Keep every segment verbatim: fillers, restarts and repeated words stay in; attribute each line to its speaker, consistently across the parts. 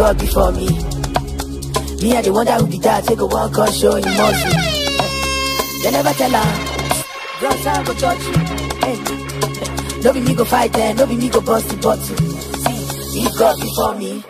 Speaker 1: God before me. Me and the wonder who be that, take a one call show you must be. They never tell her, bros I go touch you. Hey. No be me go fight them, no be me go bust the bottle. See, if God before me.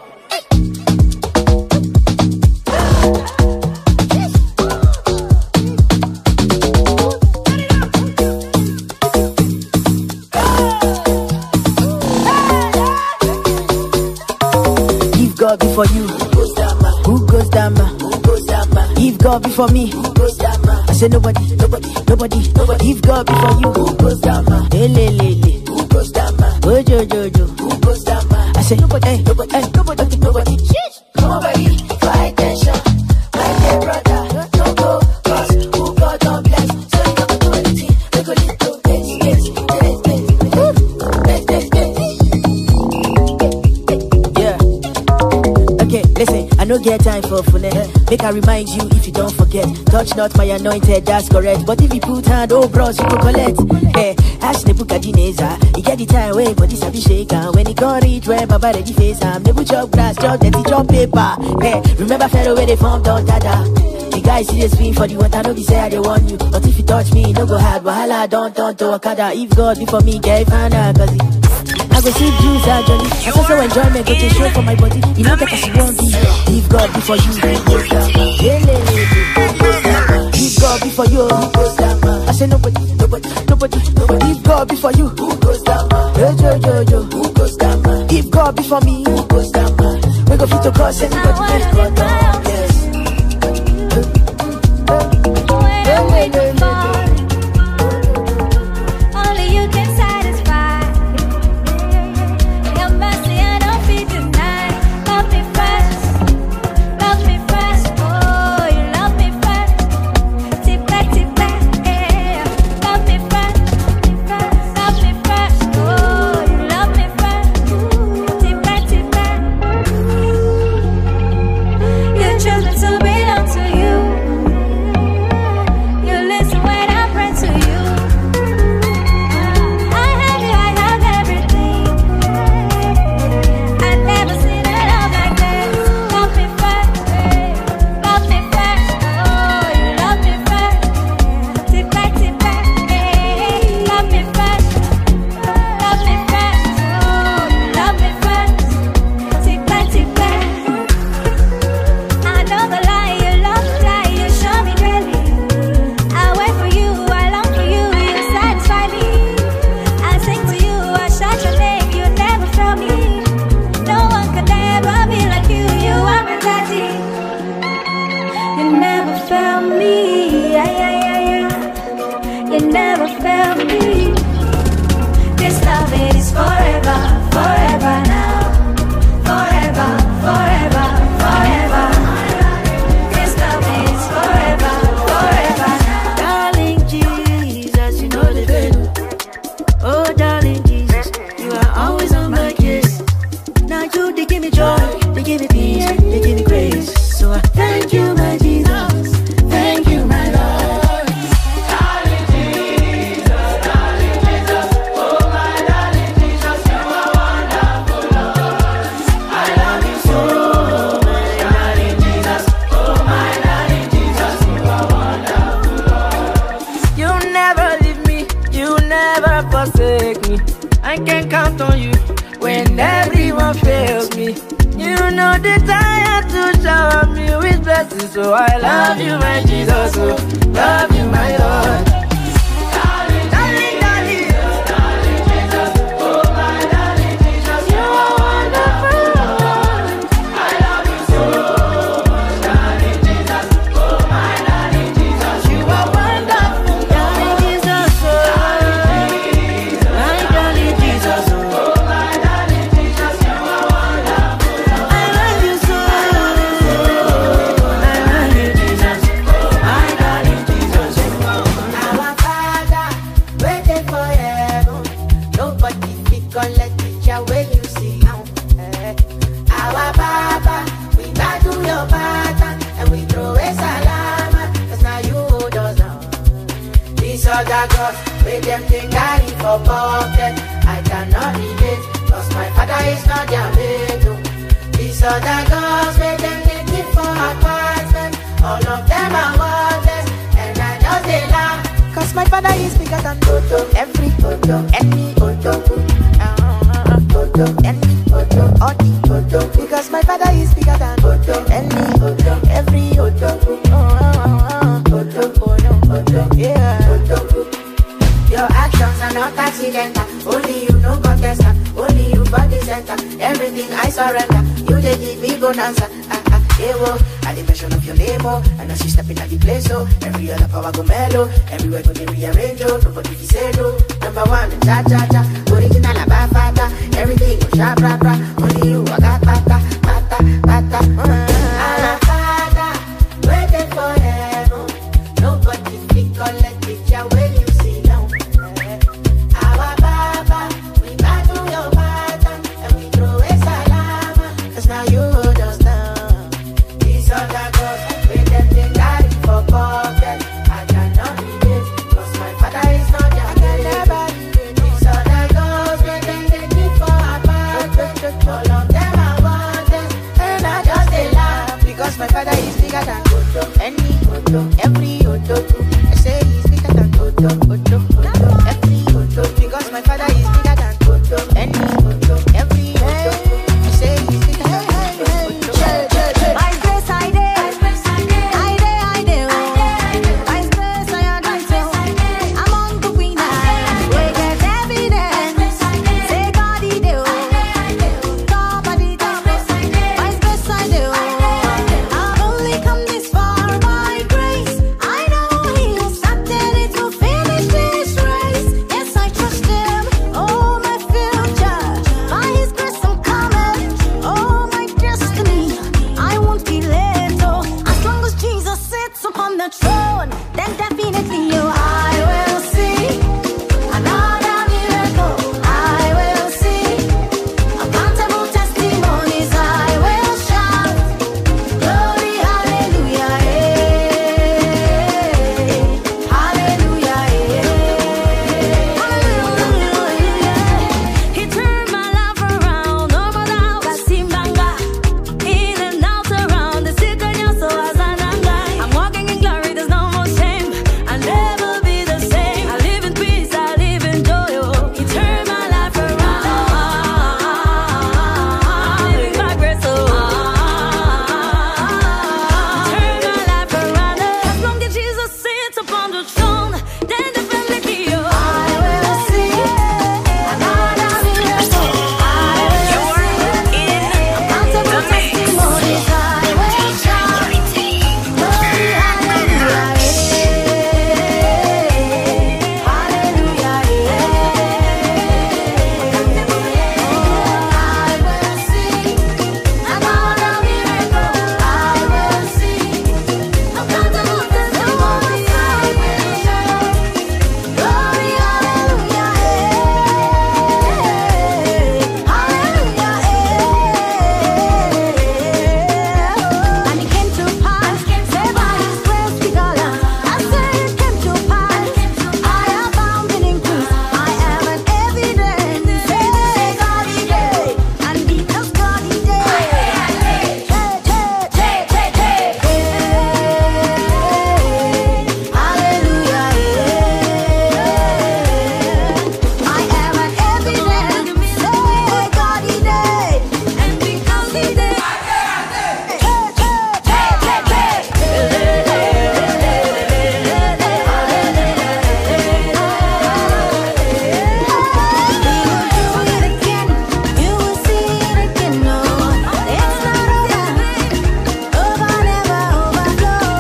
Speaker 1: God before you, who goes down, man? Who goes down, man? Who goes down, man? If God before me, who goes down, man? I say nobody, nobody, nobody, nobody. If God before you, who goes down, man? Hey, le, le, le. Who goes down, man? Oh, jo, jo, jo. Who goes down, man? I say nobody, hey, nobody, hey, nobody, nobody. Sheesh. Come on, baby, for attention. My dear brother, don't go, cause who God don't bless. So you never do anything. They go live to this, this, this, this, this, this, this. Okay, listen, I no get time for finesse. Make I remind you if you don't forget. Touch not my anointed, that's correct. But if you put hand, oh bros, you go collect. Hey, ask Nebuchadnezzar, he get the time way, but this a be shaker. When he got it, when Baba ready face him, Nebu chop grass, chop dirty, chop paper. Hey, remember Pharaoh where they formed on Tada. The guy see the spin for the water, no be say I they want you. But if you touch me, no go hard, wahala, don't turn to Okada. If God before me, get fana, cause he I go see juice actually. I also enjoyment, go to show for my body. You know that I won't be. If God before you, if God before you, I say nobody, nobody, nobody, nobody. If God before you, who goes down, man? Yo, yo, yo, who goes down, man? If God before me, who goes down, man? We go fit to cross anybody, let God down. Yes.
Speaker 2: So I love you, my Jesus. Oh, love you, my Lord. Darling, darling, darling, darling Jesus. Oh, my darling Jesus, you are wonderful. I love you so much, darling Jesus. Oh, my darling Jesus, you are wonderful. Darling Jesus, oh, my darling Jesus. Oh, my darling Jesus, you are wonderful. I love you so. With them thing carry for pocket, I cannot relate, cause my father is not their mate. This other God
Speaker 1: Father is bigger than every any any because my Father is bigger than any every yeah. Your actions are not accidental. Only you know contest. Only you body center. Everything I surrender. You they give me bonanza. Ah ah, yeah, whoa. At the mention of your name, oh, and as you step in at the place, oh, every other power go mellow. Everywhere go be rearrange, oh, nobody be say no. Number one, cha cha cha. Original abafata. Everything go sharp, rap, rap. Only you, I got pata, pata, pata. Abafata, waiting for heaven. Nobody think or let picture when you see now. Our Baba, we back to your pattern and we throw a salama. Cause now you hold us down. These other girls, with them they carry for pocket. I cannot relate, cause my Father is not your neighbor. These other girls, with them they need for a apartment. All of them are wanted, and I just they laugh. Because my Father is bigger than any, every Odo. I say he's bigger than Odo, Odo, Odo, every Odo. Because my Father is bigger than Odo, any, every Odo. I say he's bigger than Odo, Odo.
Speaker 3: By grace I did, I did, I did. By grace I did so. Among the queen we get evidence. Say God he do, God but he do. By grace I do. I've only come this far by grace. I know he who started it will finish this race. Yes, I trust him. Oh, my future. By his grace I'm coming. Oh, my destiny. I won't be late. Oh, as long as Jesus sits upon the throne, then definitely you I will see another miracle. I will see uncountable testimonies. I will shout glory, hallelujah, eh. Hallelujah, eh. Hallelujah. He turned my life around. No more doubt, I see Banga. In and out around the city, so as an I'm walking in glory, there's no more shame. I'll never be the same. I live in peace, I live in joy. Oh, he turned my life around. With my grace, oh, he turned my life around. As long as Jesus sits upon the throne, then definitely you I will see another miracle. I will see uncountable testimonies. I will shout glory, hallelujah, eh. Hallelujah, eh. I will see another miracle. I will see uncountable testimonies. I will shout glory, hallelujah, eh. Hallelujah, eh. And it came to pass, say by his grace we got us. I say it came to pass, I have found an increase. I am an evidence. Say God he did, and because God he did. Hallelujah, I am an evidence. Say God he did, and because he did. You will see it again, no, it's not over, over never overflow.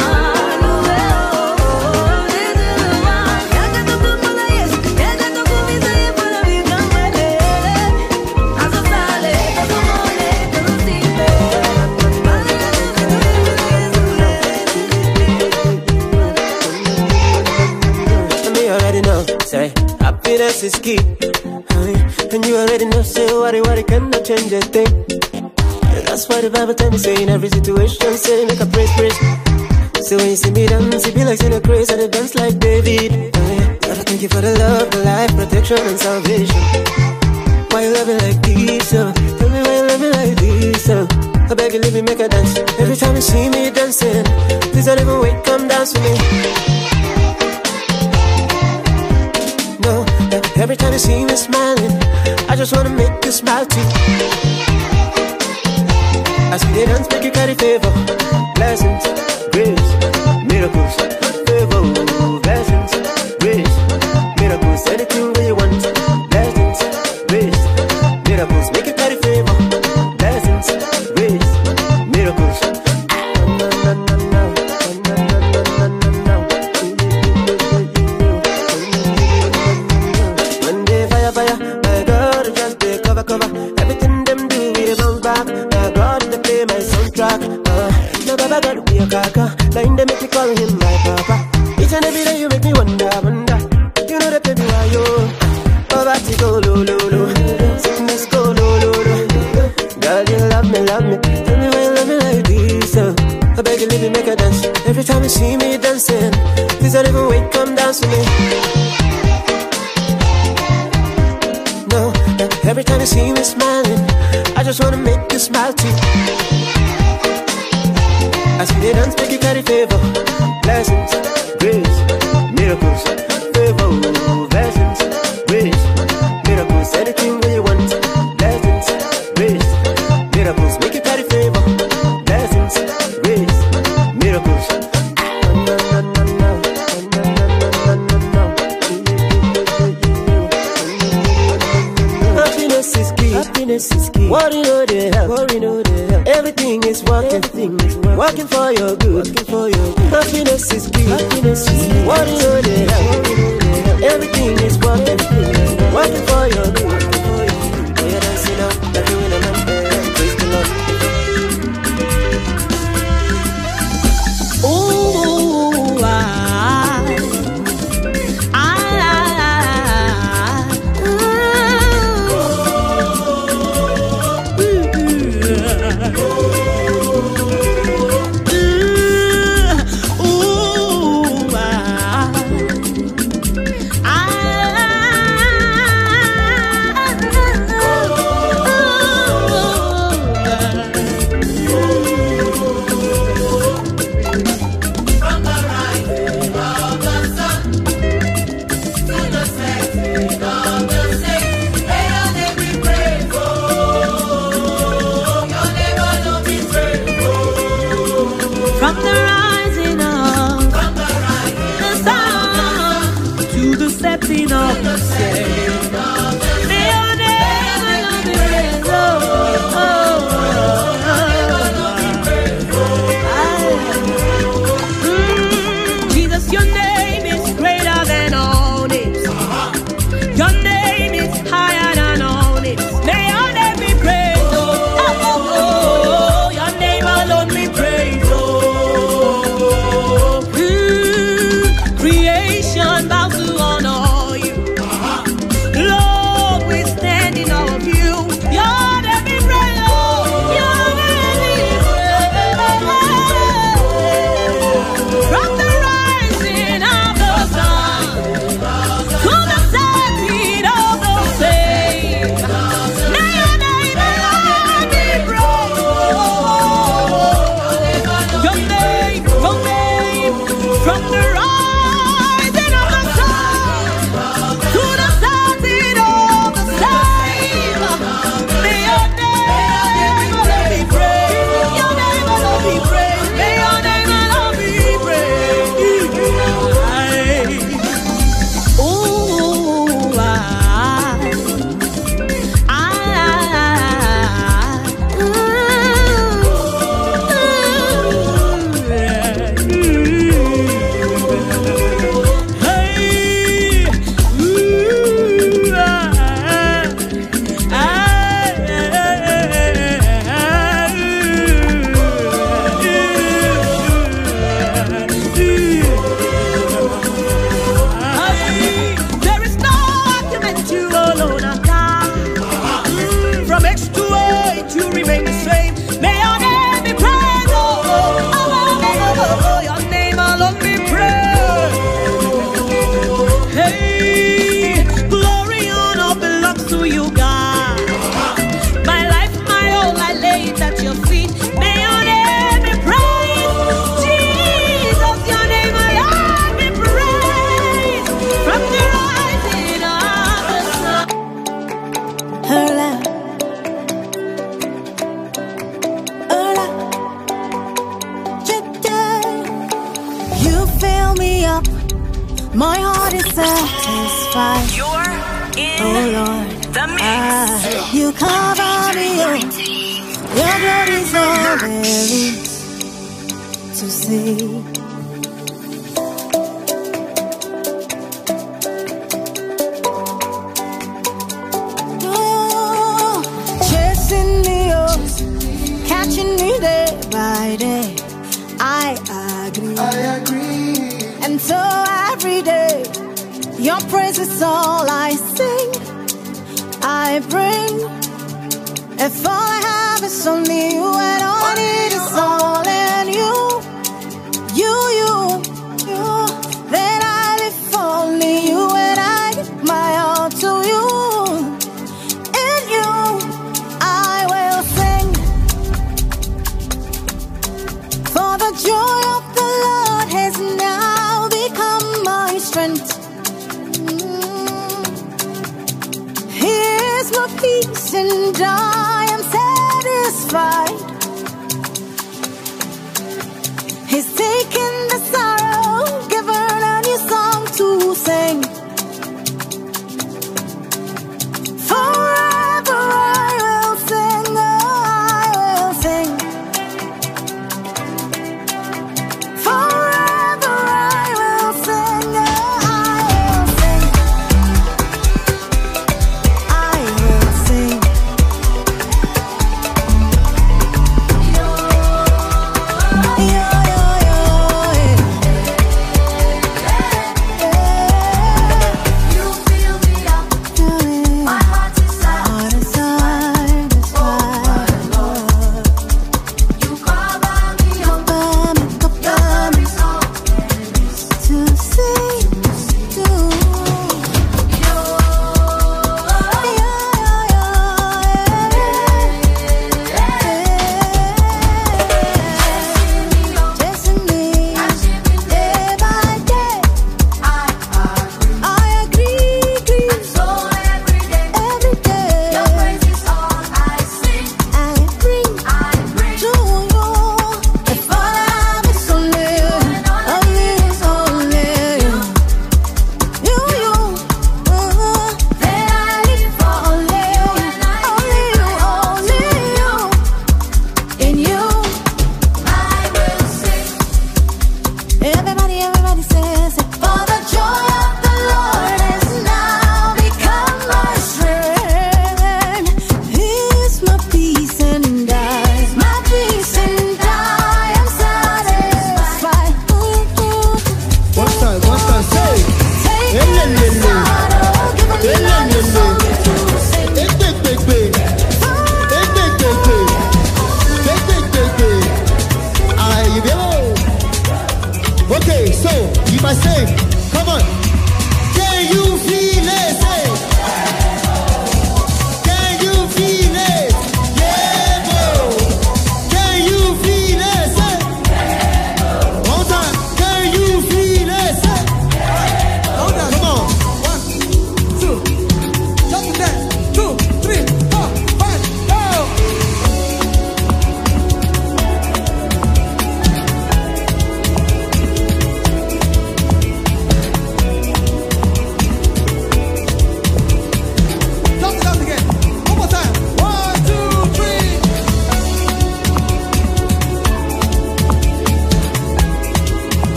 Speaker 2: And me already know, say, happiness is key. Aye. And you already know, say, worry, worry cannot change a thing. And that's why the Bible tell me, say, in every situation, say, make a praise, praise. So when you see me dance, it be like seeing a craze, and I dance like David. Aye. Gotta thank you for the love, the life, protection, and salvation. Why you love me like this, oh? Tell me why you love me like this, oh? I beg you, leave me, make a dance. Every time you see me dancing, please don't even wait, come dance with me.
Speaker 4: you see me smiling, I just wanna make you smile too. As we dance, make you carry favor, blessings, grace, miracles, favor, blessings, grace, miracles, anything that you want, blessings, grace, miracles, make you carry favor, blessings, grace, miracles. One day fire, fire, my God, just they cover, cover, everything them do, we bounce back. My God, they play my soundtrack. Uh, no Baba God be a kaka, now they make me call him my papa. Each and every day you make me wonder, wonder. You know that baby why you poverty go low, low, low, sickness go low, low, low. Girl, you love me, love me. Tell me why you love me like this. Uh. I beg you, leave me, make a dance. Every time you see me dancing, please don't even wait, come dance with me. No, every time you see me smiling, I just wanna make you smile too. As we dance, make you carry favor, blessings, grace, miracles, favor, blessings, grace, miracles, anything that you want, blessings, grace, miracles, make you carry favor, blessings, grace, miracles. Happiness is key, happiness is key. Worry no they help, worry no they help. Everything is working, everything is working, working for your good, working for your good. Happiness is key, happiness is key. Worry no they help, everything is working, working for your good, working for your good. You're dancing up, like you in a man, praise the Lord.
Speaker 5: Ooh, ah, ah, ah,
Speaker 3: be satisfied.
Speaker 6: You're in
Speaker 3: Oh Lord,
Speaker 6: the mix.
Speaker 3: ah, you cover me up. Your glory's all there is to see. Oh, chasing me up, catching me day by day. I agree.
Speaker 7: I agree.
Speaker 3: And so every day, your praise is all I sing, I bring. If all I have is only you, and all I need is all in you, you, you, you, then I live only you, and I give my all to you. In you, I will sing, for the joy of the Lord has now become my strength. He is my peace and I am satisfied. He's taken the sorrow, given a new song to sing. Forever I will sing, oh, I will sing. Forever I will sing, oh, I will sing. I will sing.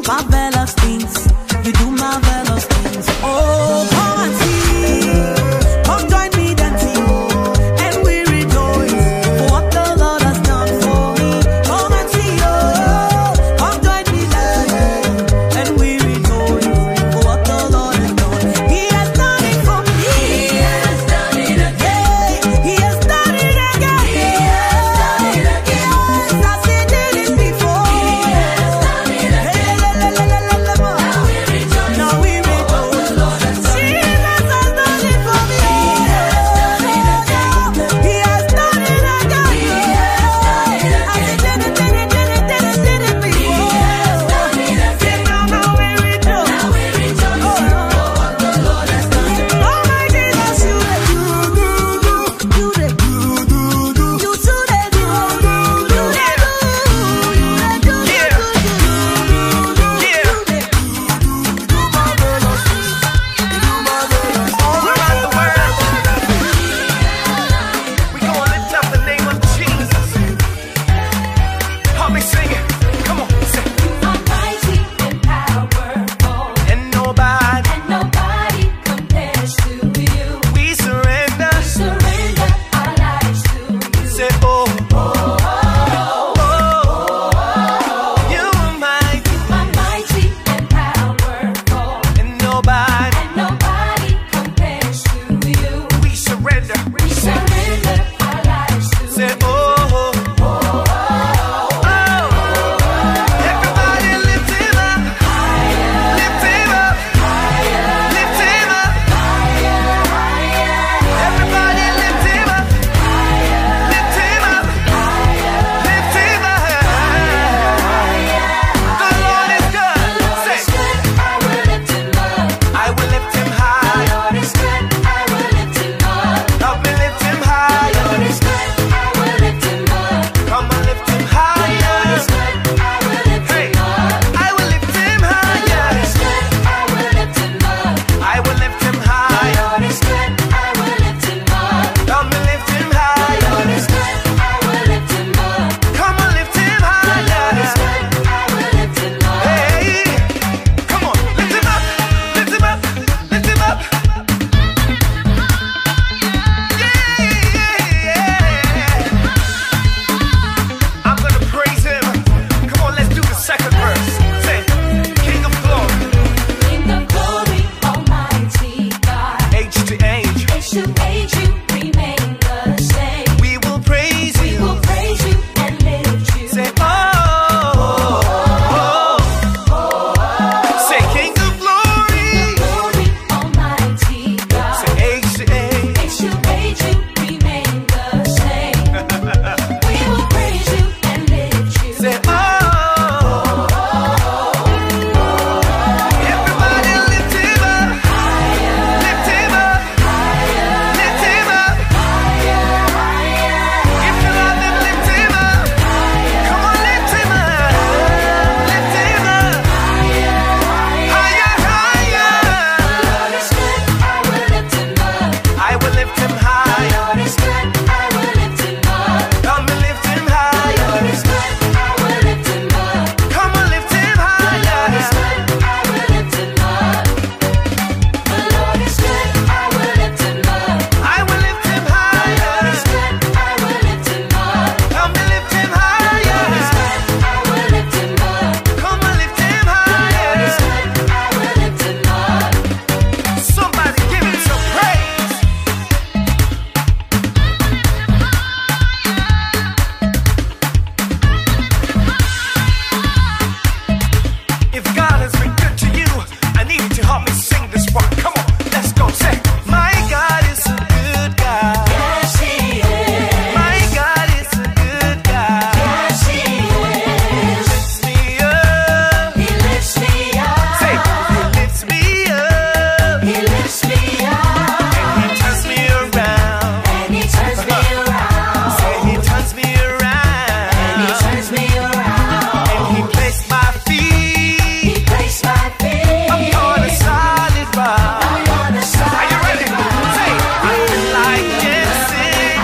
Speaker 5: marvelous things. You do marvelous things. Oh, come and see. Come join me dancing. And we rejoice for what the Lord has done for me. Come and see. Oh, come join me dancing. And we rejoice for what the Lord has done. He has done it for me. He has done it again. He has done it again. He has done it again. As he did it before. He has done it again. Now we rejoice. Now we rejoice. Jesus has done it for me. He has done it again. He has done it again. He has done it again. As he did it, did it, did it, did it, did it before. He has done it again. Now, now we rejoice. Now we rejoice. Oh, what the Lord has done. Oh my Jesus, you the do do do, you the do do do, you too the do do do, you the do, you the do do do,
Speaker 2: All around the world, we gonna lift up the name of Jesus. Help me sing it. Come on, sing.
Speaker 6: are mighty and powerful,
Speaker 2: And nobody,
Speaker 6: and nobody compares to you.
Speaker 2: we surrender.
Speaker 6: Surrender our lives to you.
Speaker 2: Say, oh, oh, oh, you are mighty,
Speaker 6: Are mighty and powerful,
Speaker 2: and nobody,
Speaker 6: and nobody compares to you.
Speaker 2: we surrender.
Speaker 6: We surrender our lives to
Speaker 2: Say,
Speaker 6: you.
Speaker 2: oh, oh, oh, everybody lift him up, lift him up, lift him up, everybody lift him up, lift him up, lift him up. The Lord is good. Say,
Speaker 6: I will lift him up.
Speaker 2: I will lift him high.
Speaker 6: Lord is good. I will lift him up.
Speaker 2: Help me lift him higher.
Speaker 6: Lord is good. I will lift him up.
Speaker 2: Come on, lift him
Speaker 6: Lord
Speaker 2: higher.
Speaker 6: is good. I will lift
Speaker 2: Hey,
Speaker 6: him up.
Speaker 2: I will lift him higher.
Speaker 6: Lord is good. I will lift him up.
Speaker 2: I will lift him higher.
Speaker 6: Lord is good. I will lift him up.
Speaker 2: Come and lift him
Speaker 6: Lord
Speaker 2: higher.
Speaker 6: is good. I will lift him up.
Speaker 2: Come on, lift him
Speaker 6: Lord is
Speaker 2: higher.
Speaker 6: good. I will lift him up.
Speaker 2: Hey, come on, lift him up, lift him up, lift him up. Yeah, yeah, yeah. I'm gonna praise him. Come on, let's do the second verse. Say, King of glory,
Speaker 6: King of glory, Almighty God.
Speaker 2: age to age,
Speaker 6: Age to age, you remain the same.
Speaker 2: we will praise
Speaker 6: We
Speaker 2: you.
Speaker 6: will praise you and lift you.
Speaker 2: Say, oh, oh, oh. Say, King of glory,
Speaker 6: Glory, Almighty God.
Speaker 2: say, age to age.
Speaker 6: Age to age, you remain the same. We will praise you and lift you.
Speaker 2: Say, oh, everybody lift him up, lift him up, lift him up. If you love him, lift him up. Come on, lift him up, lift him up. Higher, higher.
Speaker 6: Lord is good, I will lift him up.
Speaker 2: I will lift him higher.
Speaker 6: Lord is good, I will lift him up.
Speaker 2: Come and lift him
Speaker 6: Lord
Speaker 2: higher.
Speaker 6: is good, I will lift him up.
Speaker 2: Come on, lift him
Speaker 6: Lord is
Speaker 2: higher.
Speaker 6: good, I will lift him up. The Lord is good, I will lift him up.
Speaker 2: I will lift him
Speaker 6: Lord
Speaker 2: higher.
Speaker 6: is good, I will lift him up.
Speaker 2: Come and lift him
Speaker 6: Lord is
Speaker 2: higher.
Speaker 6: good, I will lift him up.
Speaker 2: Come and lift him
Speaker 6: Lord is
Speaker 2: higher.
Speaker 6: good, I will lift him up.
Speaker 2: Somebody give him some praise. If God has been good to you, I need you to help me sing this part. Come on, let's go. Say, my God is a good God.
Speaker 6: Yes, He is.
Speaker 2: My God is a good God.
Speaker 6: Yes, He is.
Speaker 2: Lifts me up.
Speaker 6: He lifts me up.
Speaker 2: Say, He lifts me up.
Speaker 6: He lifts me up.
Speaker 2: And He turns me around.
Speaker 6: And He turns me around.
Speaker 2: Say, He turns me around.
Speaker 6: And He turns me around.
Speaker 2: And He placed my feet
Speaker 6: He placed my feet
Speaker 2: upon a solid rock.
Speaker 6: upon a solid
Speaker 2: Are you ready? Say, I feel like dancing.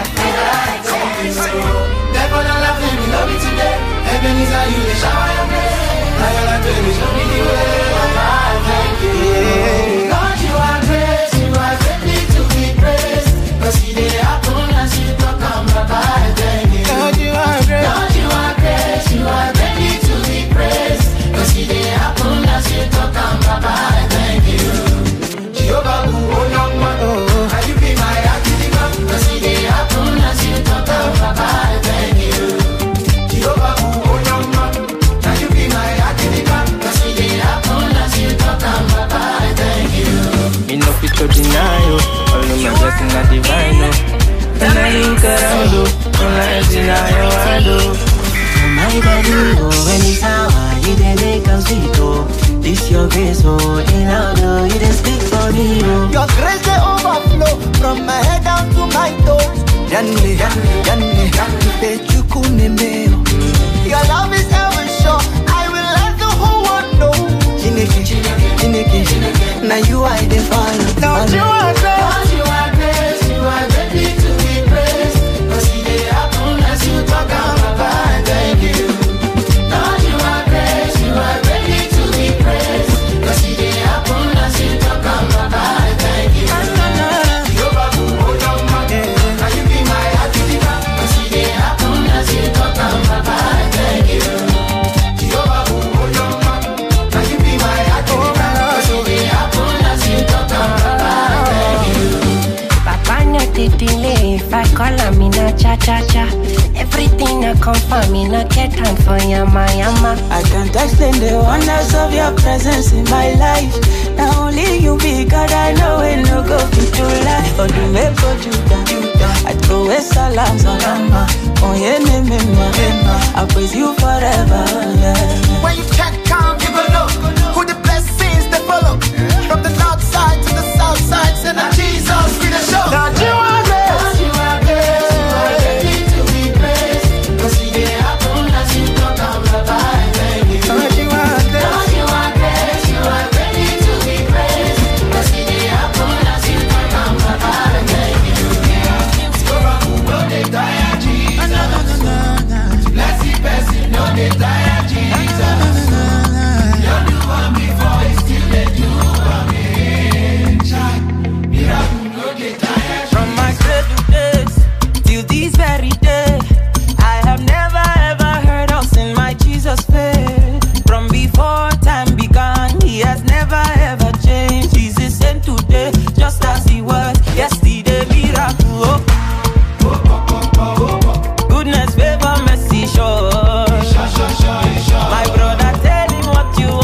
Speaker 7: Never not love me, love me today. Heaven is how you they shower your grace. Now you're like baby, show me the
Speaker 4: your grace, oh, in out, oh, you just speak for me, oh.
Speaker 7: Your grace they overflow from my head down to my toes. Yanni, yanni, yanni, yanni, Pechukune meo. Your love is ever sure. I will let the whole world know. Chineke, Chineke, Chineke. Now you are the fire. Now you are grace. Lord, you are grace. You are ready to be praised. Cause it dey happen as you talk out, Papa, and thank you. Lord, you are grace. You are ready to be praised. Cause it dey happen as you talk out, Papa, and thank you. Jehovah, hold on, man. Now you be my heart to the back. Cause it dey happen as you talk out, Papa, and thank you. Jehovah, hold on, man. Now you be my heart to the back. Cause it dey happen as you talk out, Papa, and thank you.
Speaker 8: Papa no dey delay. If I call him, me na cha cha cha. Everything I come for me, no get time for yama yama.
Speaker 5: I can't explain the wonders of your presence in my life. Not only you be God, I know it no go fit to life. But you make for Judah, I throw a salam salama. Oh yeah, me me me, I praise you forever. Yeah.
Speaker 7: When you check out, you go know who the blessings they follow. From the north side to the south side, send a Jesus be the show. Now you are grace. Lord, you are grace. You are ready to be praised. Cause it dey happen as you talk out, Papa, and thank you. Lord, you are grace. Lord, you are grace. You are ready to be praised. Cause it dey happen as you talk out, Papa, and thank you. Jehovah, who no dey tire, Jesus. Blessed person, no dey tire, Jesus. You do one before, he still dey do one again. Miracle, no dey tire.
Speaker 5: From my cradle days till this very day, I have never ever heard or seen my Jesus fail. From before time began, he has never ever changed. He's the same today, just as he was yesterday. Miracle, oh. Goodness, favor, mercy, sure. My brother, tell him what you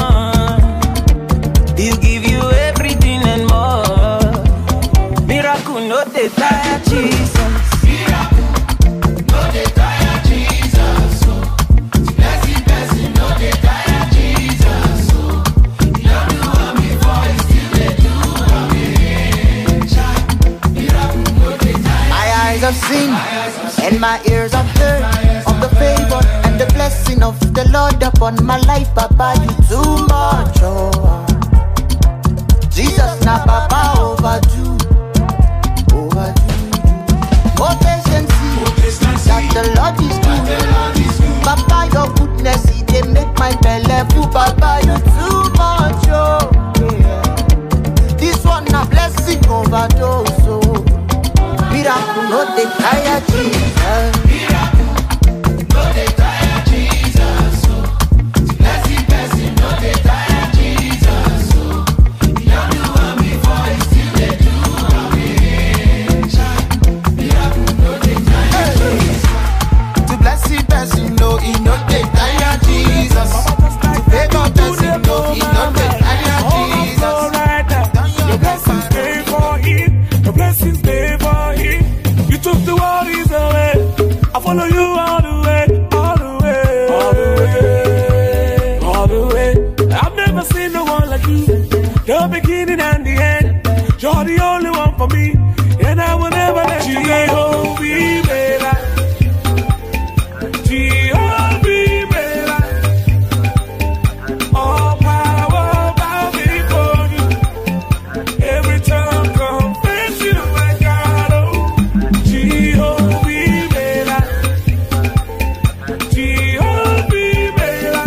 Speaker 5: want. He'll give you everything and more. Miracle, no dey tire, Jesus.
Speaker 7: Have seen and my ears have heard of the favor and the blessing of the Lord upon my life. Papa, you too much, oh. Jesus, now Papa, overdo, overdo. Oh, patience, that the Lord is good. Papa, your goodness, it dey make my belly full. Papa, you too much, oh. Yeah. This one a blessing overdose, oh. Miracle, no dey tire, Jesus. Miracle, no dey tire, Jesus. Blessed person, no dey tire, Jesus. He don't do one before, he still dey do one again. Miracle, no dey tire, Jesus. To blessed person, no, he no dey tire, Jesus. To favor person, no, he no dey tire, Jesus.
Speaker 9: Your blessings stay for him. Your blessings stay for him. You took the worries away. I follow you all the way, all the way, all the way, all the way. I've never seen no one like you. The beginning and the end. You're the only one for me, and I will never let you go. Be better. Jehovah, be better. All power bow before you. Every time confess you, my God, oh. Jehovah, be better. Jehovah, be better.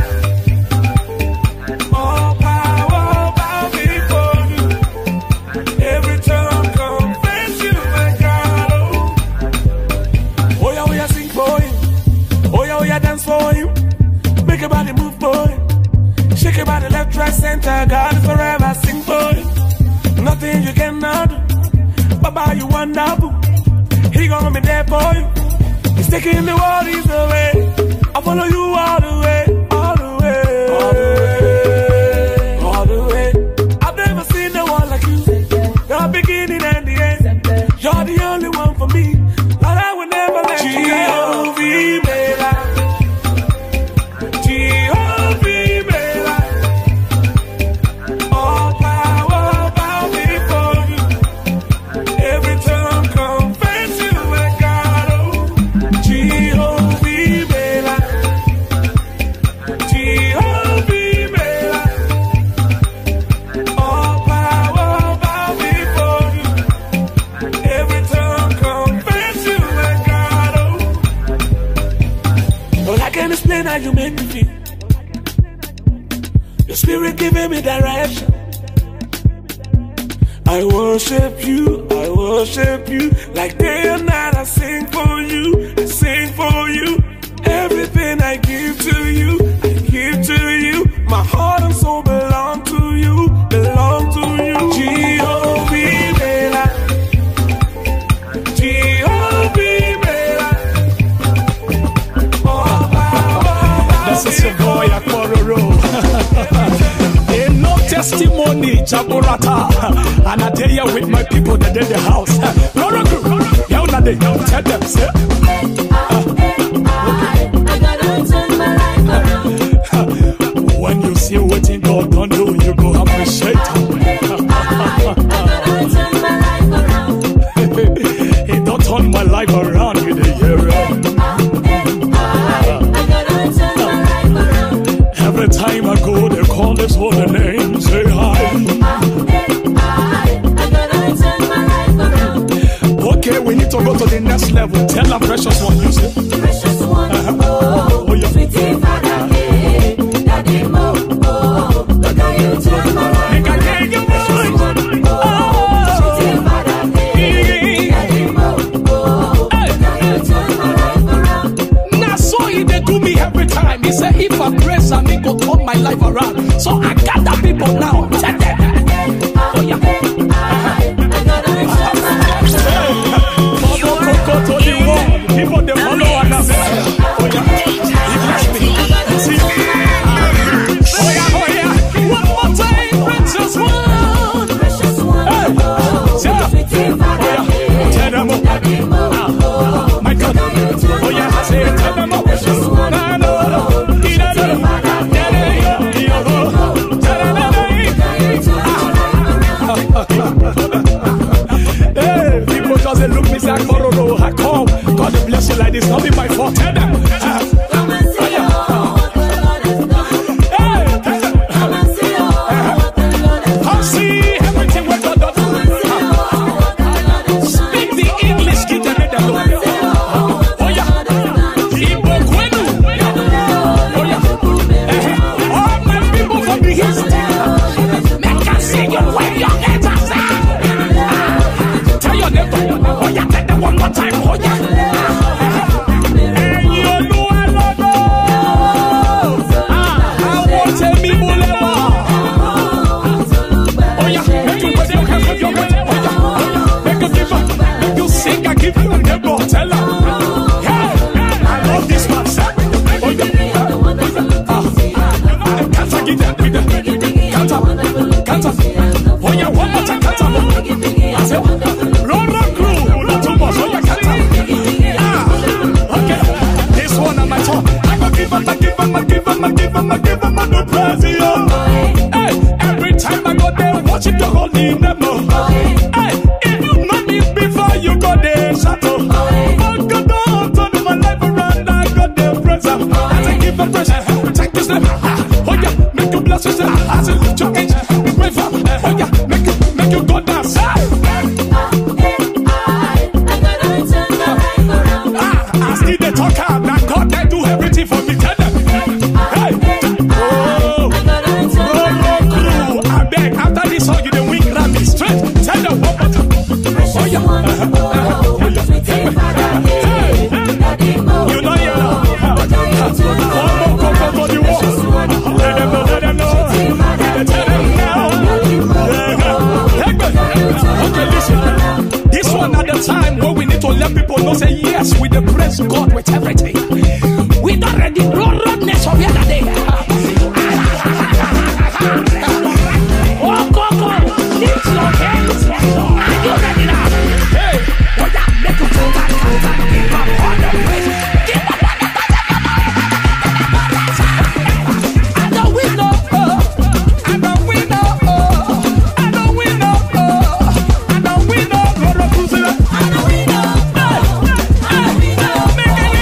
Speaker 9: All power bow before you. Every time confess you, my God, oh. Oh yeah, oh yeah, sing for him. Oh yeah, oh yeah, dance for him. Make your body move for him. Shake your body left, right, center. God is forever, sing for him. Nothing you cannot do. Baba, you wonderful. He gonna be there for you. He's taking the worries away. I follow you all the way, all the way, all the way, all the way. I've never seen no one like you. The beginning and the end. You're the only one for me. But I will never let you go. Be better. Jehovah, be better. you make me feel. Your spirit giving me direction. I worship you, I worship you. Like day and night I sing for you, I sing for you. Everything I give to you, I give to you. My heart and soul belong to you, belong to you. G O B Bella, G O B Bella.
Speaker 10: This is your boy Akwaroro. Ain't no testimony, Jaburata. And I tell you with my people that in the house. Yo, now they tell them, say. When you see what in God don't do, you go appreciate it. He don't turn my life around, you the hero. Every time I go, they call this holy name, say hi. Okay, we need to go to the next level. Tell our precious one, you say. Precious one, uh-huh. Oh, oh, yeah. Sweetie Father, hey, Daddy Mo, oh, look how you turn my life. Make I hear your voice. Oh, sweetie Father, hey, Daddy Mo, oh, look how you turn my life around. Now, so he they do me every time. He say, if I praise and he go turn my life around. So I gather people now. Tell them. Oh, yeah. People they follow and I say, oh yeah, he blessed me. See, oh yeah, oh yeah. One more time, precious one, precious one. Hey, oh yeah, tell them up. Ah, my God, oh yeah, I say tell them up. No, no, hey, people just look me say, Kororo, I come. God bless you like this, not be my fault. Tell them. Uh, Come and see oh, what the Lord has done. Hey, come and see oh, what the Lord has done. Come see everything what God does. Come and see oh, what the Lord has done. Speak the English, give them the Lord. Oh yeah. Igbo Kwenu. Oh yeah. All my people from the east. Make us see you when your heads are set. Tell your neighbor. Oh yeah, tell them one more time. Oh yeah. Worship your holy name, oh. Hey, if you know me before you go there, shut up. Oh, God, don't turn my life around. I got the pressure. As I give the pressure, take this step. Oh yeah, make you bless yourself. As I lift your age, pray for. Oh yeah, make you, make you go down. Ah, I still the talker. Now God, they do everything for me. Tell them. Hey, oh, oh, I beg after this song you. Straight, tell them what but oh yeah, uh-huh. Uh-huh. Oh, yeah. Hey, you know you know. One more come for the war. Let them know, let them know. Tell them now. Okay, listen. This one at the time where we need to let people know say yes, we the praise God with everything. We not ready, run run next of the other day. Oh, go, go. Lift your hands. Are you ready now? Hey, oh yeah, make you feel that count and give up all the praise. Give up all the praise. I know we know, I know we know, I know we know, I know we know, I know we know, I know we know, I know we know, make it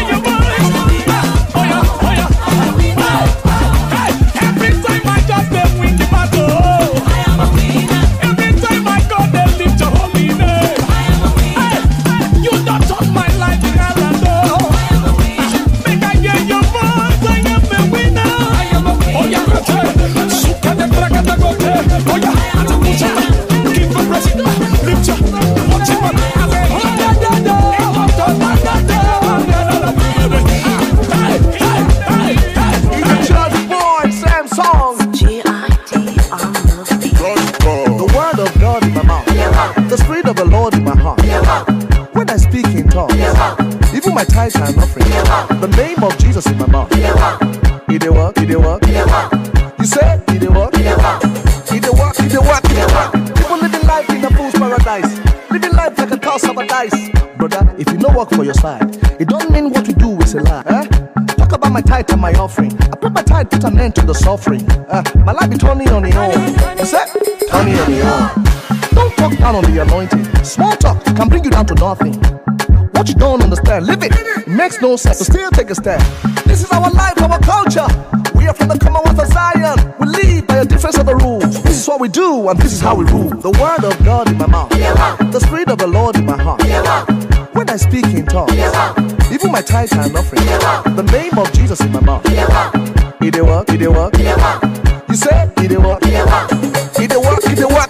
Speaker 11: toss of a dice. Brother, if you no work for your side, it don't mean what you do is a lie. Eh? Talk about my tithe and my offering. I put my tithe, put an end to the suffering. Uh, my life be turning on the own. You said? Turning on the own. Don't talk down on the anointing. Small talk can bring you down to nothing. What you don't understand, live it. It makes no sense to still take a stand. This is our life, our culture. We are from the Commonwealth of Zion. We live by a difference of the rules. This is what we do, and this is how we rule. The word of God in my mouth, the spirit of the Lord in my heart. When I speak in tongues, even my tithe and offering, the name of Jesus in my mouth. It dey work, it dey work. You say it dey work, it dey work, it dey work, it dey work.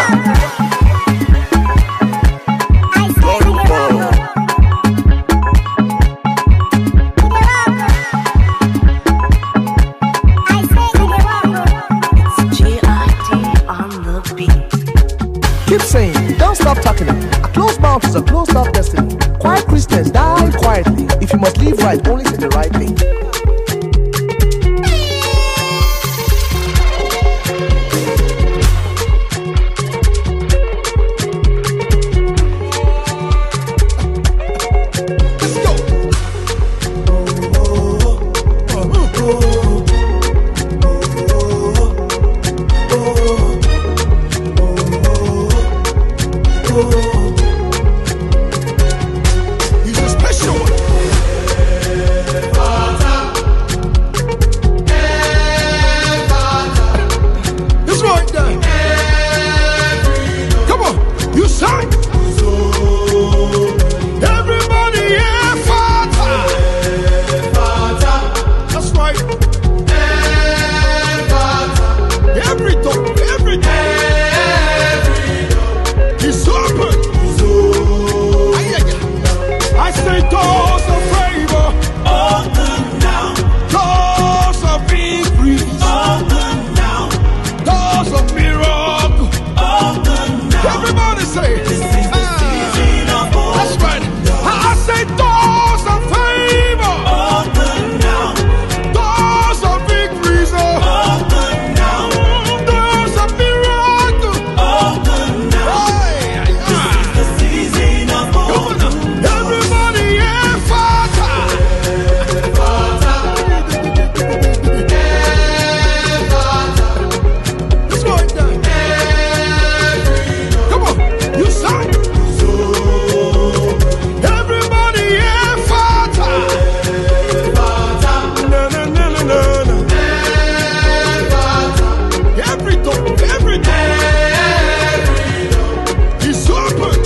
Speaker 11: Keep saying, don't stop talking it. A closed mouth is a closed off destiny. Quiet Christians die quietly. If you must live right, only say the right thing.
Speaker 12: He's a special one. It's right there. Come on, you sang. Everybody, yeah, Father. That's right. Every door, every door. It's open. I say doors of favor, open now. Doors of increase, open now. Doors of miracle, open now. Everybody say, this is the season of open. That's right. I say doors of favor, open now. Doors of increase, open now. Doors of miracle, open now. This is the season of open. Everybody, yeah, Father. Let's go in there. Come on, you sang. Everybody, yeah, Father. No, no, no, no, no, no. Every door, every door is open.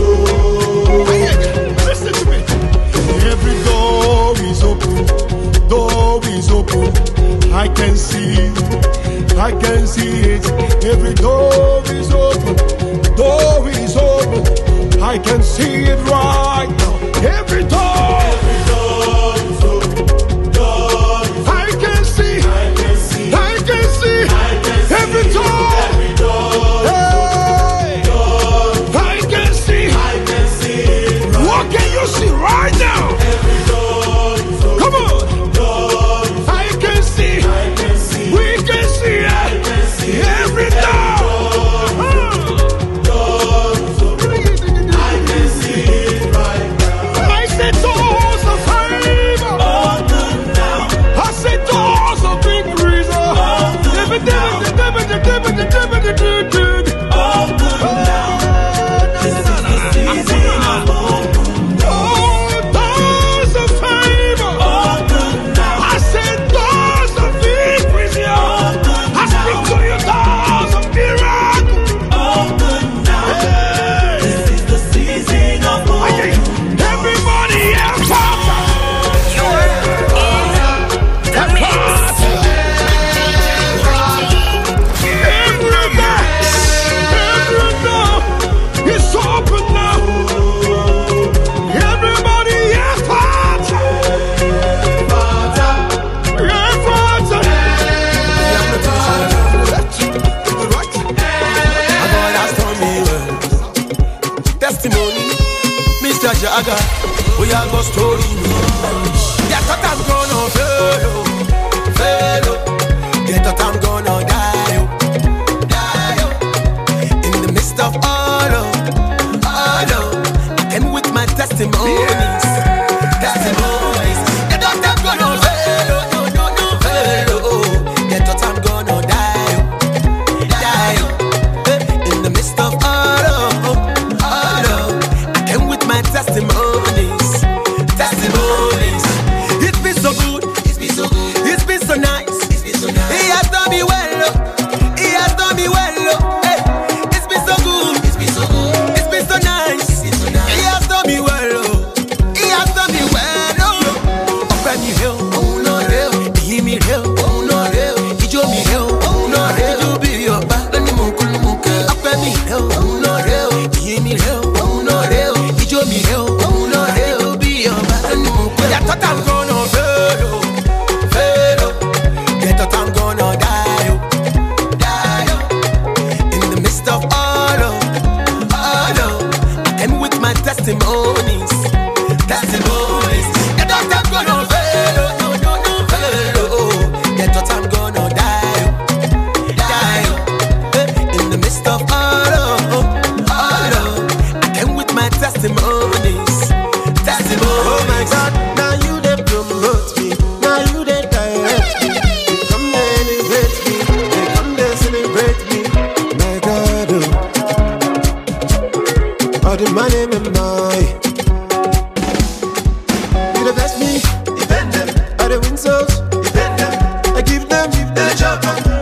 Speaker 12: Listen to me. Every door is open. Door is open. I can see it. I can see it. Every door is open. Door is open. I can see it right now. Every door. Every door is open. Door is open. I can see. I can see. I can see. I can see. Every door. Every door. Hey. Door. I can see. I can see it right. What can you see right now? Every door is open. Come on. Door is open. I can see. I can see. We can see it. I can see every door. Door is open. I can see it right now. I said doors of favor. Open now. I said doors of increase. Open now. Open now. This is the season of open. Doors of favor. Open now. I said doors of increase. I speak to you, doors of miracle. Open now. This is the season of open. Everybody, yeah, Father. You're in the mix. Every door, every door is open now. Everybody, yeah, Father. Yeah, Father.
Speaker 4: God has told me well. Testimony, Mister Jagger, we are go story. They thought I'm gonna fail, oh, fail, oh. They thought I'm gonna die, oh, die, oh. In the midst of all, oh, all, oh.
Speaker 13: náà rẹ̀ ó bí ọba lónìí mú kúlù mú kẹ́. ọpẹ́ mi rẹ̀ ó òun náà rẹ̀ ó ìyìn mi rẹ̀ ó òun náà rẹ̀ ó ijó mi rẹ̀ ó òun náà rẹ̀ ó bí ọba lónìí mú kúlù. yàtọ̀ tá n gọ́nà fẹ́rẹ̀ o fẹ́rẹ̀ o yàtọ̀ tá n gọ́nà dáyọ̀ dáyọ̀ in the midst of all of all of I came with my testimonies testimonies yàtọ̀ tá n gọ́nà fẹ́rẹ̀ o no no no fẹ́rẹ̀ o yàtọ̀ tá n gọ́nà dáyọ̀ dáyọ̀ in the midst of all of all of I came with my testimonies testimonies.
Speaker 4: Oh my God, now you they promote me, now you they direct me. They come they elevate me, they come they celebrate me. My God, oh, all the money in my, you the bless me, defend them. All the win souls, defend them. I give them, give them job.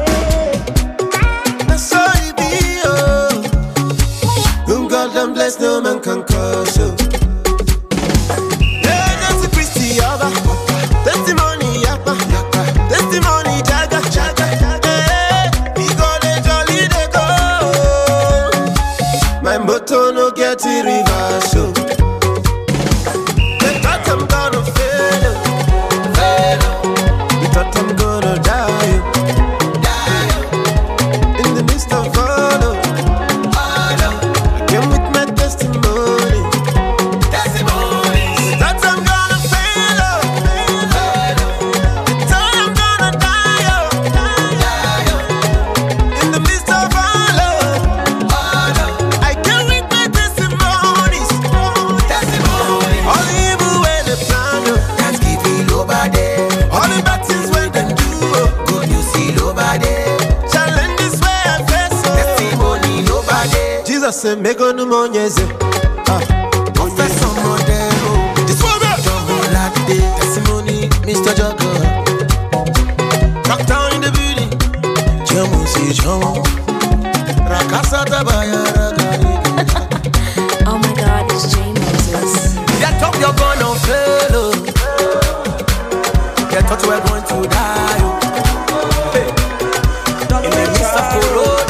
Speaker 4: That's all it be, oh. Whom God done bless, no man can curse, oh. Testimony, yapa, testimony, jaga, jaga, eh. We go the jolly they go. My motto no get it reverse, so. They thought I'm gonna fail, fail. They thought I'm gonna die, die. In the midst of all of, all of, I came with my testimony, testimony. They thought I'm gonna fail, oh. Say me go no more nyeze. Ah, Professor Modelo. This one me. Double latte testimony, Mister Jogger. Rock down in the building. Jamu si jamu. Rakasa tabaya rakari.
Speaker 6: Oh my God, it's Jay Moses.
Speaker 13: Get up, you're gonna fail. Oh. Get up, we're going to die. Oh. Hey. In the midst of corona.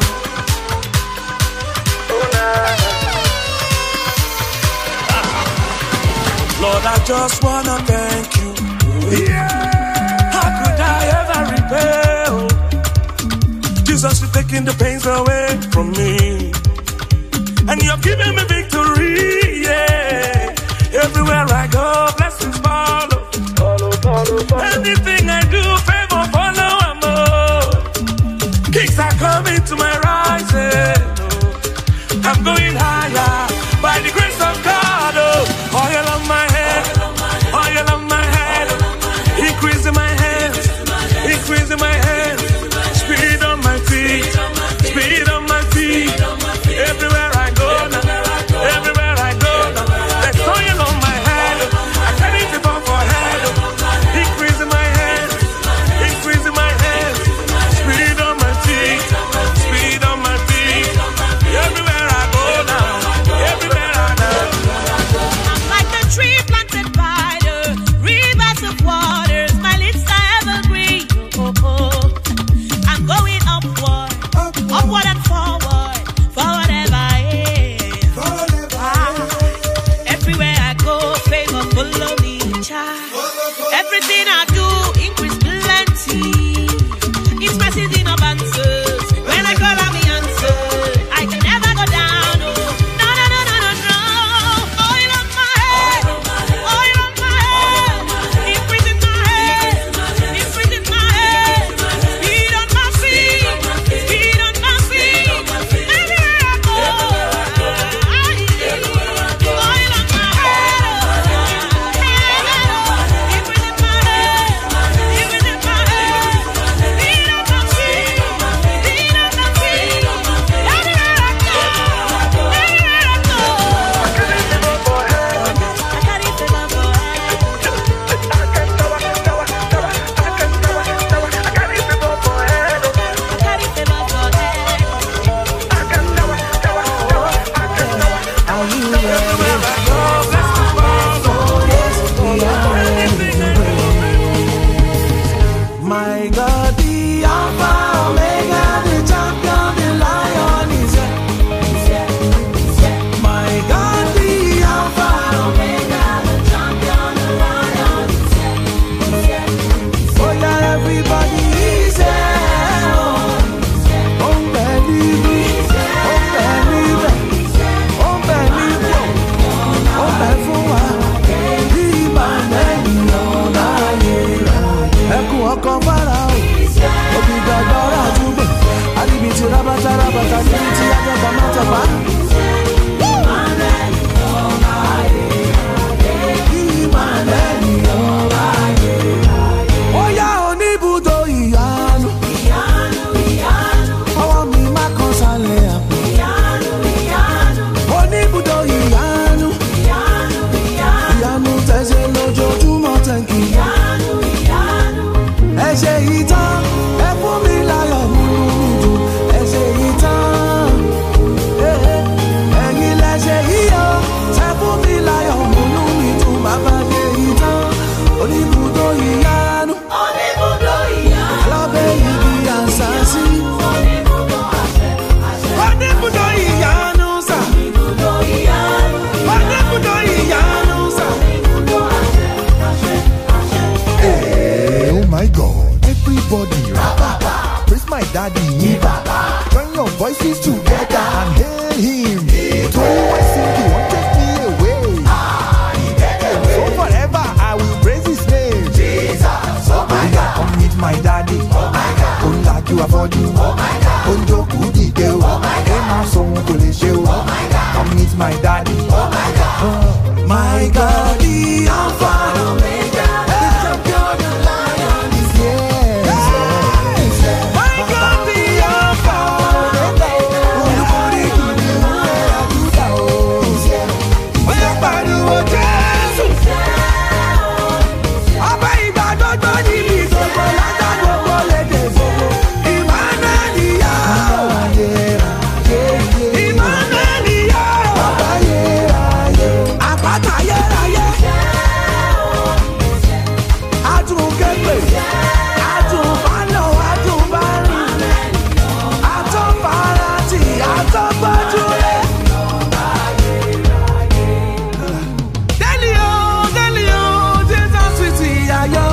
Speaker 9: Lord, I just wanna thank you. Yeah. How could I ever repay? Oh. Jesus, you're taking the pains away from me, and you're giving me victory. Yeah. Everywhere I go, blessings follow. Follow, follow, follow. Anything I do, favor follow. I'm more. Kicks are coming to my rising. Oh. I'm going higher by the grace of God. Oh, oil on my head, oil on my head, increase in my hands, increase in my hands, speed on my feet, speed on my feet. Everywhere I go now, everywhere I go now, there's oil on my head. I can't even go for head. Increase in my hands, increase in my hands, speed on my feet, speed
Speaker 14: Yìn Baba. Join your voices together and hail him. To you I sing, he won't take me away. So forever I will praise his name. Jesus, oh my God. Come meet my daddy. Oh my God. Don't like you afford you. Oh my God. Don't joke who did you. Oh my God. Ain't my song to the show. Oh my God. Come meet my daddy. Oh my God. Oh, my God, the Alpha and Omega. The champion, the lion is here. My God, the Alpha and Omega. Olùkọ́ni kì í ní ìwé àdúrà o. Bóyá pariwo Jésù. Ọba ìgbà gbogbo níbi gbogbo látà gbogbo lédè gbogbo. Emmanuel yá. Emmanuel yá. Àpáta ayérayé. Àtúnkẹ́pẹ́. Àtúnbálò, àtúnbárìn. Àtúnfàràtì, àtúngbójúlé. Délì o, délì o, Jesus sweetie ayọ̀.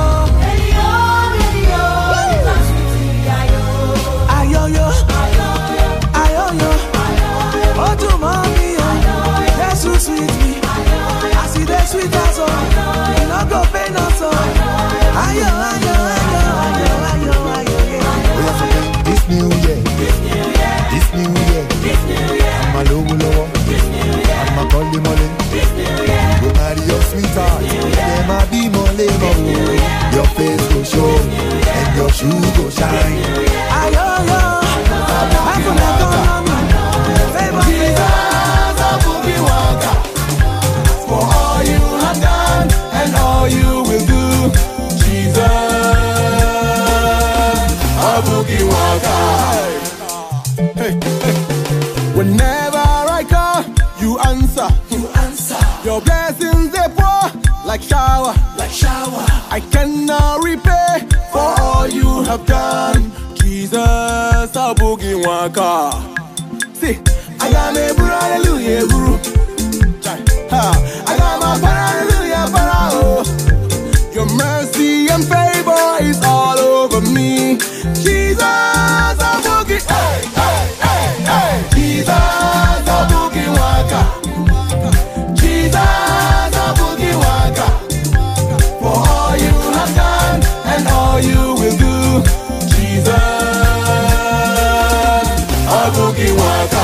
Speaker 14: Ayọ̀yọ̀, ayọ̀yọ̀. Ó dùn mọ́ mi o, Jesus sweet me. As he dey sweet us o, he no go pain us o. Ayọ̀, ayọ̀, ayọ̀, ayọ̀, ayọ̀, ayọ̀, yeah. This new year, this new year, I'm a low low, I'm a collie molly. Go marry your sweetheart, them a be molly mo. Your face go show, and your shoe go shine. Ayọ̀, ayọ̀, I feel like I'm on favor. Jesus, I will be waka for all you have done and all you will do. Jesus, I will be waka. Hey, hey. Whenever I call, you answer. You answer. Your blessings they pour like shower, like shower. I cannot repay for all you have done. Jesus, a boogie waka. See, I got me bro, hallelujah, bro. Ha, I got my para, hallelujah, para, oh. Your mercy and favor is all over me. Jesus, a boogie, hey, hey, hey, hey. Jesus, a boogie waka. Jesus, a boogie waka. For all you have done and all you will do. Jesus, a boogie waka.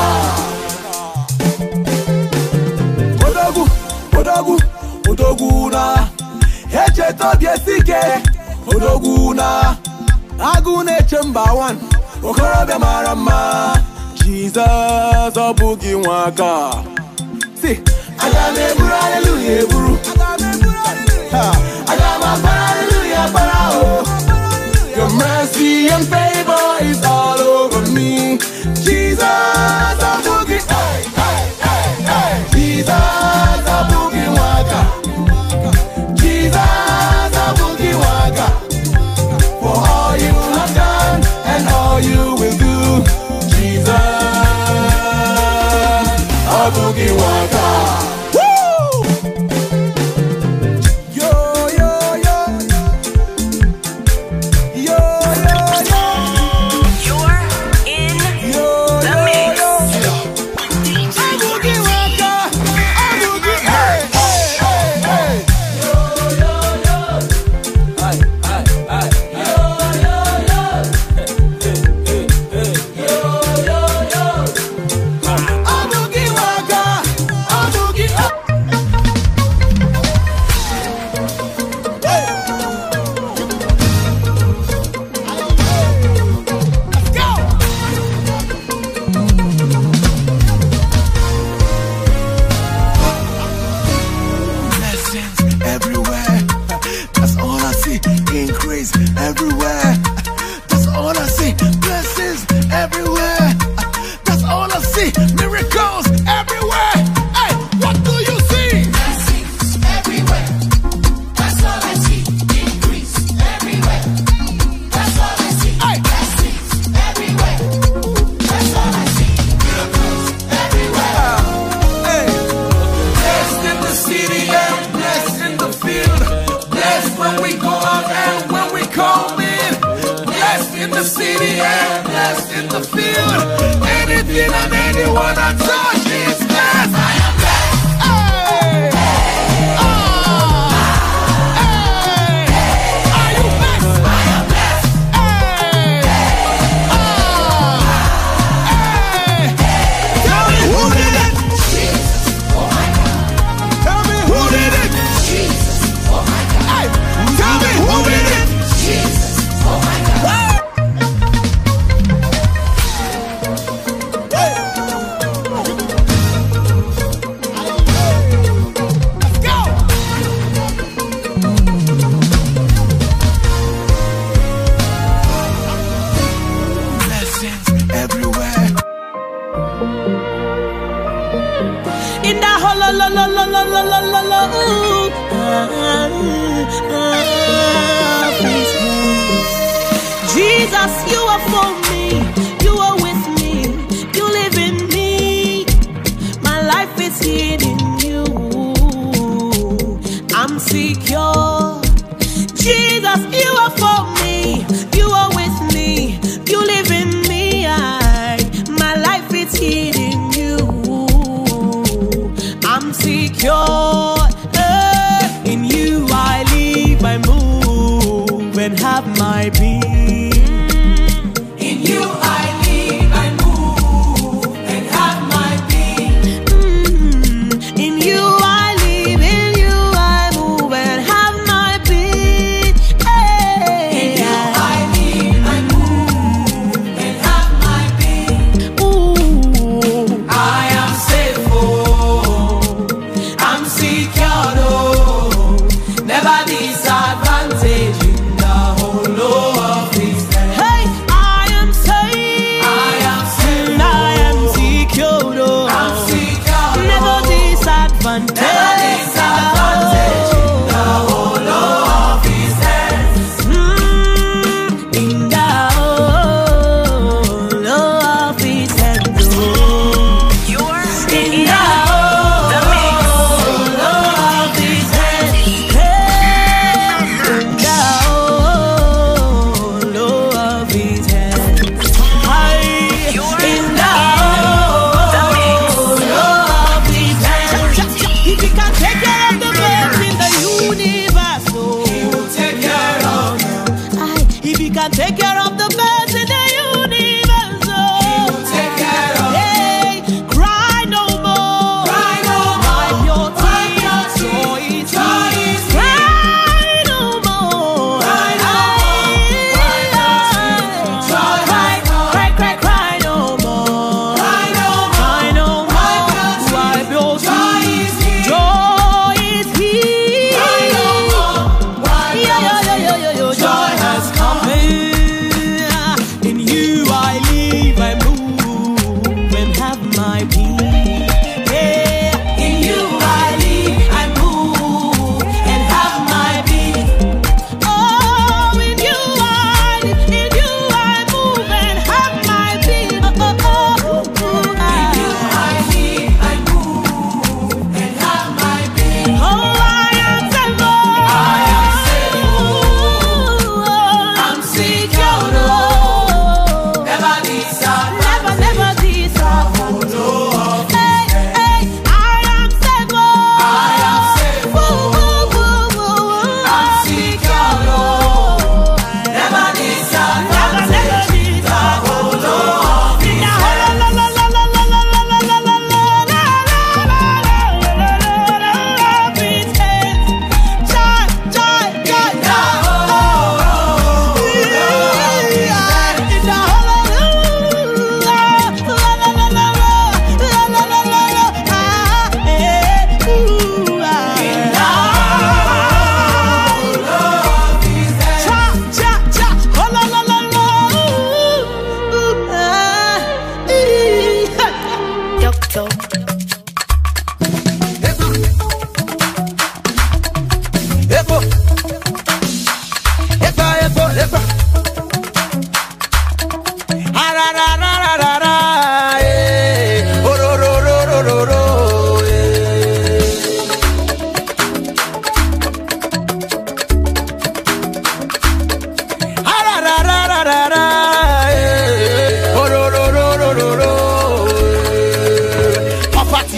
Speaker 14: Odogu, odogu, odoguna. Eche to biesike, odoguna. Agune chemba one, okorobe marama. Jesus, a boogie waka. See, I got me bro, hallelujah, bro. Ha, I got my para, hallelujah, para, oh. Your mercy and favor is all over me. Jesus, a boogie, hey, hey, hey, hey. Jesus, a boogie waka. Jesus, a boogie waka. For all you have done and all you will do. Jesus, a boogie waka. Woo! Yo, yo, yo. Yo, yo, yo.
Speaker 9: I feel. Anything and anyone I touch is blessed. I am blessed. Hey. Ah. Hey. Are you blessed? I am blessed. Hey. Ah. Hey. Tell me who did it? Jesus. Oh my God. Tell me who did it? Jesus. Oh my God. Hey. Tell me who did it? Jesus. Oh my God.
Speaker 5: In that whole lo lo lo lo lo lo lo lo lo ooh. Ah, ah, please, please. Jesus, you are for me, you are with me, you live in me. My life is hid in you. I'm secure. Jesus, you are for me, you are with me, you live in me. I, my life is hid in you. I'm secure. Uh, in you I live, I move, and have my being. In you I live, I move, and have my being. Mm, in you I live, in you I move, and have my being. Hey. In you I live, I move, and have my being. Ooh, I am safe. Oh, I'm secure.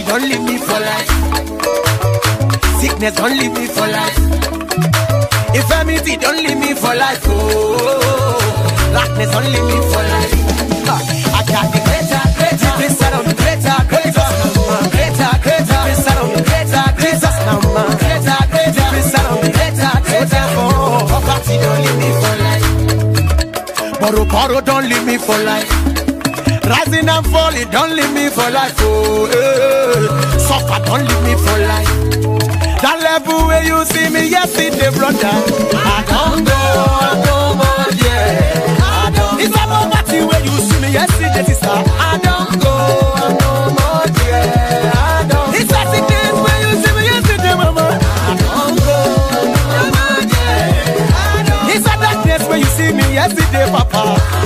Speaker 13: don't leave me for life. Sickness don't leave me for life. Infirmity don't leave me for life. Oh, darkness don't leave me for life. I got the greater, greater, this around the greater, greater, greater, greater, this around the greater, greater, greater, greater, this around the greater, greater. Oh, poverty don't leave me for life. Borrow, borrow don't leave me for life. Rising and falling don't leave me for life. Oh, eh. Suffer don't leave me for life. That level where you see me yesterday, brother. I don't go, I no more, yeah. I don't. It's about poverty where you see me yesterday, sister. I don't go, I no more, yeah. I don't. It's accident where you see me yesterday, mama. I don't go, no more, yeah. I don't. It's a darkness where you see me yesterday, papa.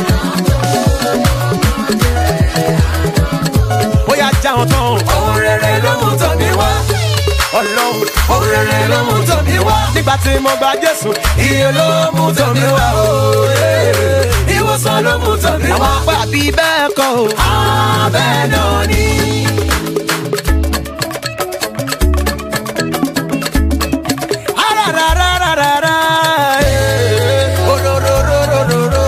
Speaker 13: Oh yeah, down, down. Oh, really, no more to be one. Ọlọ́run òrèrè ló mú tòmí wá. Nígbà tí mo gba Jésù, iye ló mú tòmí wá. Ìwòsàn ló mú tòmí wá. Àwọn apá bí bẹ́ẹ̀ kọ́ o. Abẹ́ náà ni. Arararararara. Ororororororo.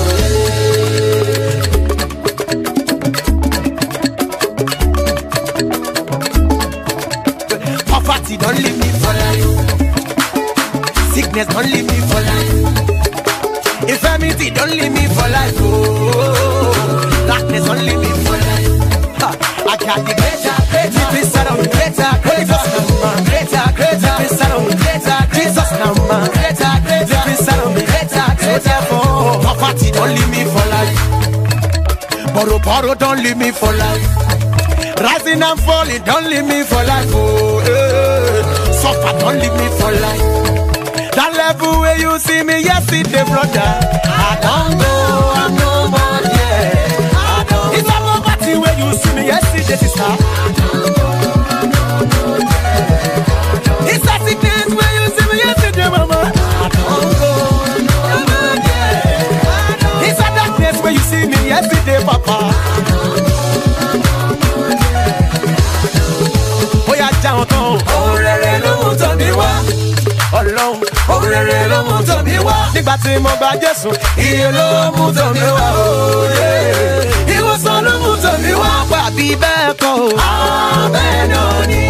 Speaker 13: Poverty don't leave me for life. Sickness don't leave me for life. Infirmity don't leave me for life. Oh, darkness don't leave me for life. Ha. I got the greater, greater, this around greater, greater, greater, greater, this around greater, Jesus number, greater, greater, this around greater, greater. Oh, poverty don't leave me for life. Borrow, borrow don't leave me for life. Rising and falling, don't leave me for life. Oh, eh. Suffer, don't leave me for life. That level where you see me yesterday, brother. I don't go, I'm no more, yeah. I don't. It's a poverty where you see me yesterday, sister. I don't go, I'm no more, yeah. It's a sickness where you see me yesterday, mama. I don't go, I'm no more, yeah. It's a darkness where you see me yesterday, papa. Down, down. Òrèrè ló mú tòmí wá. Ọlọ́run òrèrè ló mú tòmí wá. Nígbà tí mo gba Jésù, iye ló mú tòmí wá. Ìwòsàn ló mú tòmí wá. Pàbí bẹ́ẹ̀ kọ́ o. Abẹ́ náà ni.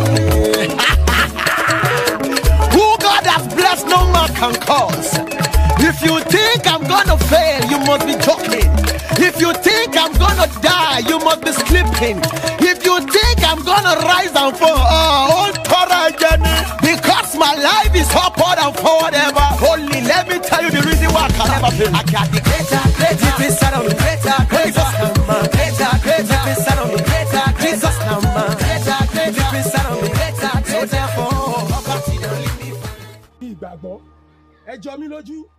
Speaker 13: Who God has blessed, no man can cause. If you think I'm gonna fail, you must be joking. If you think I'm gonna die, you must be sleeping. If you think I'm gonna rise and fall, oh, all Torah journey, because my life is upward and forward ever. Only let me tell you the reason why I can never fail. I got the greater, greater, greater, greater, greater, greater, greater, greater, Jesus number, greater, greater, greater, greater, greater, for poverty don't leave me.
Speaker 10: Ìgbàgbọ́, ẹ jọ mí lójú.